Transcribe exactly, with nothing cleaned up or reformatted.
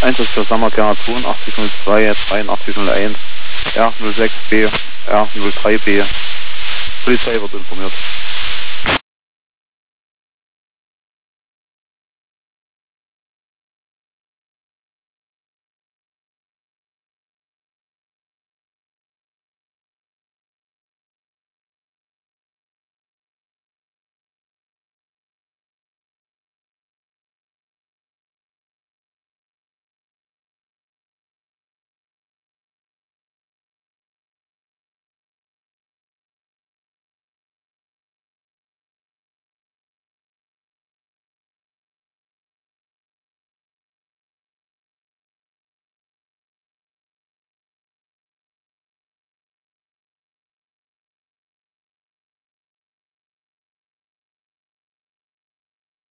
Einsatz für Sammerkerner zweiundachtzig null zwei, dreiundachtzig null eins, R null sechs B, R null drei B. Polizei wird informiert.